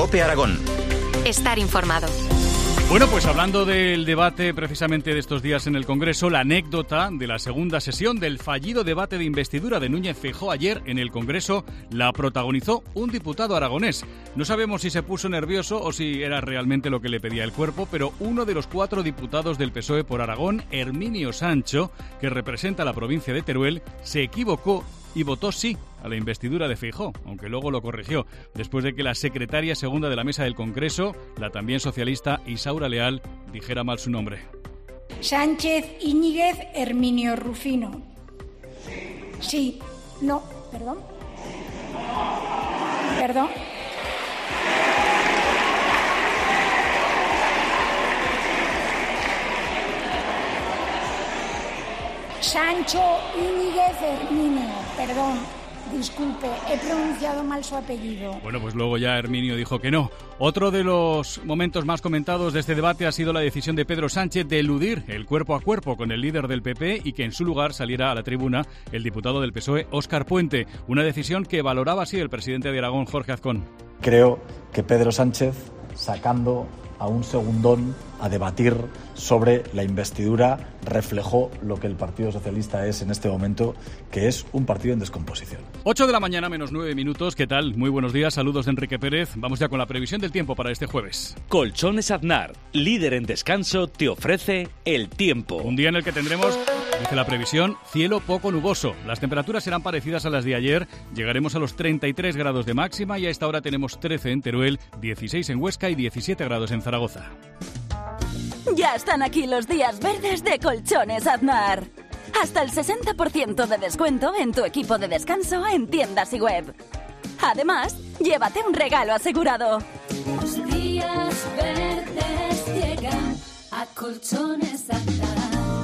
COPE Aragón. Estar informado. Bueno, pues hablando del debate precisamente de estos días en el Congreso, la anécdota de la segunda sesión del fallido debate de investidura de Núñez Feijóo ayer en el Congreso la protagonizó un diputado aragonés. No sabemos si se puso nervioso o si era realmente lo que le pedía el cuerpo, pero uno de los 4 diputados del PSOE por Aragón, Herminio Sancho, que representa la provincia de Teruel, se equivocó y votó sí a la investidura de Feijóo, aunque luego lo corrigió, después de que la secretaria segunda de la mesa del Congreso, la también socialista Isaura Leal, dijera mal su nombre. Sánchez Íñiguez Herminio Rufino. Sí. No. Perdón. Sancho Íñiguez Herminio, perdón, disculpe, he pronunciado mal su apellido. Bueno, pues luego ya Herminio dijo que no. Otro de los momentos más comentados de este debate ha sido la decisión de Pedro Sánchez de eludir el cuerpo a cuerpo con el líder del PP y que en su lugar saliera a la tribuna el diputado del PSOE, Óscar Puente. Una decisión que valoraba así el presidente de Aragón, Jorge Azcón. Creo que Pedro Sánchez, sacando a un segundón a debatir sobre la investidura, reflejó lo que el Partido Socialista es en este momento, que es un partido en descomposición. 8 de la mañana, menos 9 minutos. ¿Qué tal? Muy buenos días, saludos de Enrique Pérez. Vamos ya con la previsión del tiempo para este jueves. Colchones Aznar, líder en descanso, te ofrece el tiempo. Un día en el que tendremos, dice la previsión, cielo poco nuboso. Las temperaturas serán parecidas a las de ayer. Llegaremos a los 33 grados de máxima y a esta hora tenemos 13 en Teruel, 16 en Huesca y 17 grados en Zaragoza. Ya están aquí los días verdes de Colchones Aznar. Hasta el 60% de descuento en tu equipo de descanso en tiendas y web. Además, llévate un regalo asegurado. Los días verdes llegan a Colchones Aznar.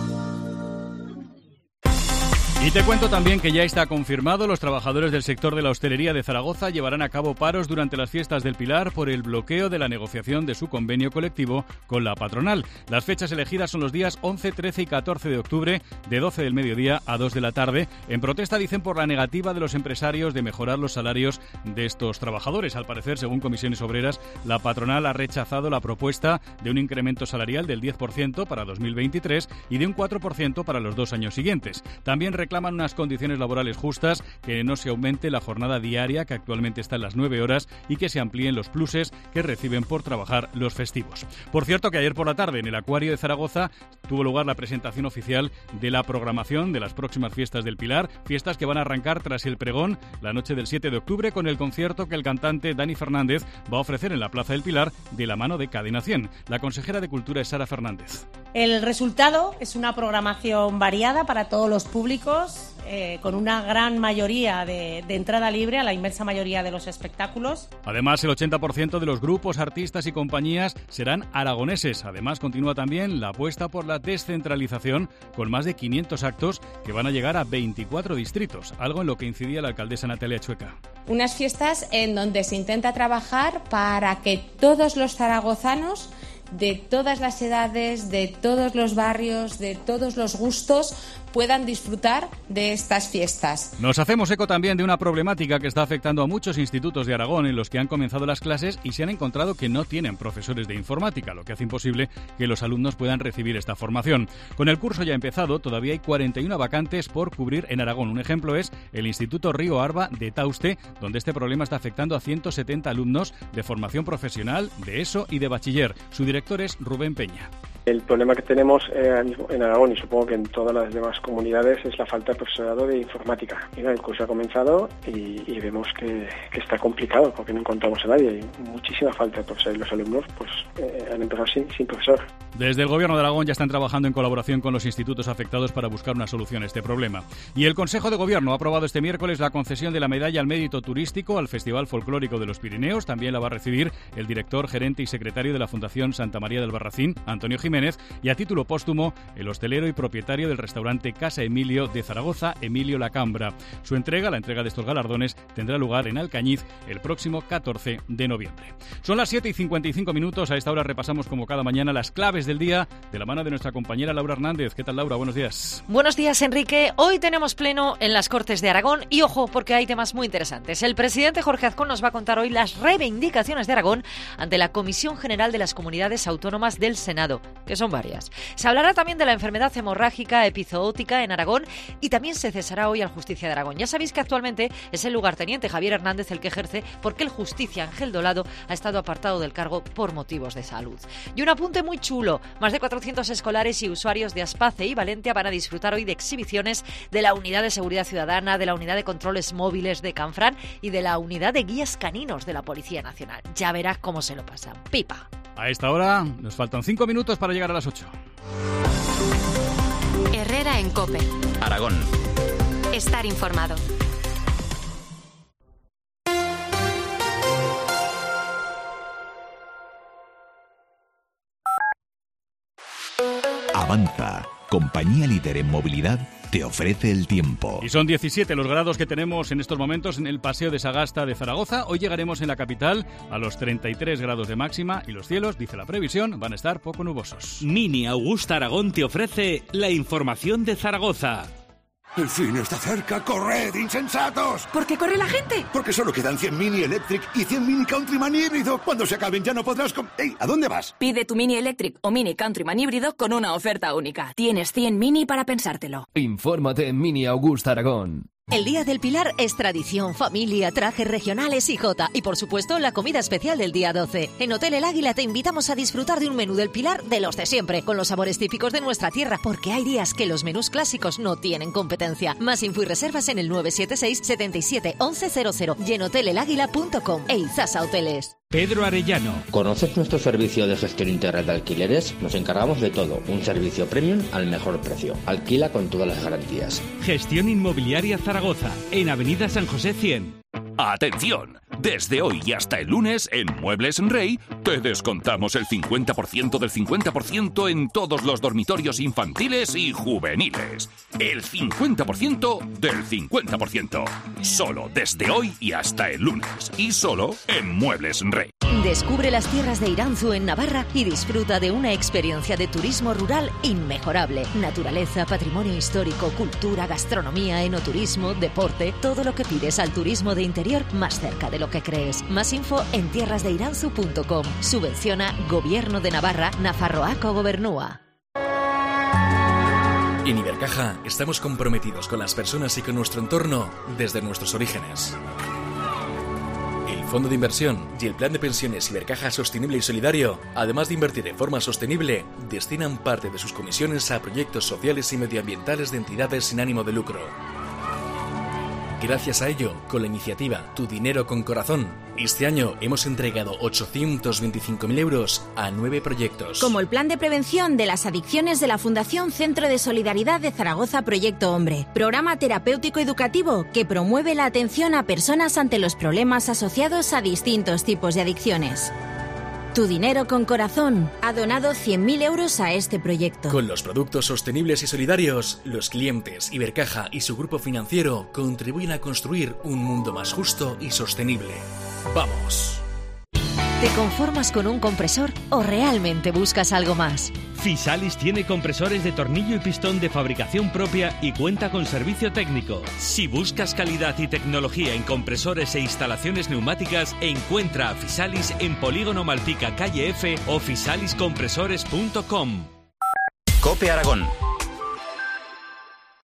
Y te cuento también que ya está confirmado, los trabajadores del sector de la hostelería de Zaragoza llevarán a cabo paros durante las fiestas del Pilar por el bloqueo de la negociación de su convenio colectivo con la patronal. Las fechas elegidas son los días 11, 13 y 14 de octubre, de 12 del mediodía a 2 de la tarde. En protesta, dicen, por la negativa de los empresarios de mejorar los salarios de estos trabajadores. Al parecer, según Comisiones Obreras, la patronal ha rechazado la propuesta de un incremento salarial del 10% para 2023 y de un 4% para los 2 años siguientes. También reclaman unas condiciones laborales justas, que no se aumente la jornada diaria, que actualmente está en las 9 horas, y que se amplíen los pluses que reciben por trabajar los festivos. Por cierto, que ayer por la tarde en el Acuario de Zaragoza tuvo lugar la presentación oficial de la programación de las próximas fiestas del Pilar, fiestas que van a arrancar tras el pregón la noche del 7 de octubre con el concierto que el cantante Dani Fernández va a ofrecer en la Plaza del Pilar de la mano de Cadena 100. La consejera de Cultura es Sara Fernández. El resultado es una programación variada para todos los públicos, con una gran mayoría de entrada libre a la inmensa mayoría de los espectáculos. Además, el 80% de los grupos, artistas y compañías serán aragoneses. Además, continúa también la apuesta por la descentralización, con más de 500 actos que van a llegar a 24 distritos, algo en lo que incidía la alcaldesa Natalia Chueca. Unas fiestas en donde se intenta trabajar para que todos los zaragozanos, de todas las edades, de todos los barrios, de todos los gustos, puedan disfrutar de estas fiestas. Nos hacemos eco también de una problemática que está afectando a muchos institutos de Aragón en los que han comenzado las clases y se han encontrado que no tienen profesores de informática, lo que hace imposible que los alumnos puedan recibir esta formación. Con el curso ya empezado, todavía hay 41 vacantes por cubrir en Aragón. Un ejemplo es el Instituto Río Arba de Tauste, donde este problema está afectando a 170 alumnos de formación profesional, de ESO y de bachiller. Su director es Rubén Peña. El problema que tenemos en Aragón y supongo que en todas las demás comunidades es la falta de profesorado de informática. Mira, el curso ha comenzado y vemos que está complicado porque no encontramos a nadie. Hay muchísima falta de profesor y los alumnos han empezado sin profesor. Desde el Gobierno de Aragón ya están trabajando en colaboración con los institutos afectados para buscar una solución a este problema. Y el Consejo de Gobierno ha aprobado este miércoles la concesión de la medalla al mérito turístico al Festival Folclórico de los Pirineos. También la va a recibir el director, gerente y secretario de la Fundación Santa María del Barracín, Antonio Jiménez, y a título póstumo el hostelero y propietario del restaurante restaurante Casa Emilio de Zaragoza, Emilio La Cambra. Su entrega, la entrega de estos galardones, tendrá lugar en Alcañiz el próximo 14 de noviembre. Son las 7:55. A esta hora repasamos como cada mañana las claves del día de la mano de nuestra compañera Laura Hernández. ¿Qué tal, Laura? Buenos días. Buenos días, Enrique. Hoy tenemos pleno en las Cortes de Aragón y ojo, porque hay temas muy interesantes. El presidente Jorge Azcón nos va a contar hoy las reivindicaciones de Aragón ante la Comisión General de las Comunidades Autónomas del Senado, que son varias. Se hablará también de la enfermedad hemorrágica epizootica en Aragón y también se cesará hoy al Justicia de Aragón. Ya sabéis que actualmente es el lugarteniente Javier Hernández el que ejerce, porque el Justicia Ángel Dolado ha estado apartado del cargo por motivos de salud. Y un apunte muy chulo: más de 400 escolares y usuarios de Aspace y Valencia van a disfrutar hoy de exhibiciones de la Unidad de Seguridad Ciudadana, de la Unidad de Controles Móviles de Canfrán y de la Unidad de Guías Caninos de la Policía Nacional. Ya verás cómo se lo pasan. Pipa. A esta hora nos faltan 5 minutos para llegar a las 8. Herrera en COPE. Aragón. Estar informado. Avanza, compañía líder en movilidad, te ofrece el tiempo. Y son 17 los grados que tenemos en estos momentos en el Paseo de Sagasta de Zaragoza. Hoy llegaremos en la capital a los 33 grados de máxima y los cielos, dice la previsión, van a estar poco nubosos. Mini Augusta Aragón te ofrece la información de Zaragoza. El fin está cerca, corred, insensatos. ¿Por qué corre la gente? Porque solo quedan 100 Mini Electric y 100 Mini Countryman híbrido. Cuando se acaben ya no podrás... ¡Ey! ¿A dónde vas? Pide tu Mini Electric o Mini Countryman híbrido con una oferta única. Tienes 100 Mini para pensártelo. Infórmate en Mini Augusta Aragón. El Día del Pilar es tradición, familia, trajes regionales y jota. Y por supuesto, la comida especial del día 12. En Hotel El Águila te invitamos a disfrutar de un menú del Pilar de los de siempre, con los sabores típicos de nuestra tierra, porque hay días que los menús clásicos no tienen competencia. Más info y reservas en el 976 77 1100 y en hoteleláguila.com e Izasa Hoteles. Pedro Arellano. ¿Conoces nuestro servicio de gestión integral de alquileres? Nos encargamos de todo, un servicio premium al mejor precio. Alquila con todas las garantías. Gestión Inmobiliaria Zaragoza, en Avenida San José 100. ¡Atención! Desde hoy y hasta el lunes, en Muebles Rey, te descontamos el 50% del 50% en todos los dormitorios infantiles y juveniles. El 50% del 50%. Solo desde hoy y hasta el lunes. Y solo en Muebles Rey. Descubre las tierras de Iranzu en Navarra y disfruta de una experiencia de turismo rural inmejorable. Naturaleza, patrimonio histórico, cultura, gastronomía, enoturismo, deporte, todo lo que pides al turismo de interior más cerca de lo que crees. Más info en tierrasdeiranzu.com. Subvenciona Gobierno de Navarra, Nafarroaco Gobernúa. En Ibercaja estamos comprometidos con las personas y con nuestro entorno desde nuestros orígenes. El Fondo de Inversión y el Plan de Pensiones Ibercaja Sostenible y Solidario, además de invertir de forma sostenible, destinan parte de sus comisiones a proyectos sociales y medioambientales de entidades sin ánimo de lucro. Gracias a ello, con la iniciativa Tu Dinero con Corazón, este año hemos entregado 825.000 euros a 9 proyectos. Como el Plan de Prevención de las Adicciones de la Fundación Centro de Solidaridad de Zaragoza Proyecto Hombre, programa terapéutico educativo que promueve la atención a personas ante los problemas asociados a distintos tipos de adicciones. Tu Dinero con Corazón ha donado 100.000 euros a este proyecto. Con los productos sostenibles y solidarios, los clientes, Ibercaja y su grupo financiero contribuyen a construir un mundo más justo y sostenible. ¡Vamos! ¿Te conformas con un compresor o realmente buscas algo más? Fisalis tiene compresores de tornillo y pistón de fabricación propia y cuenta con servicio técnico. Si buscas calidad y tecnología en compresores e instalaciones neumáticas, encuentra a Fisalis en Polígono Malpica, calle F o fisaliscompresores.com. COPE Aragón.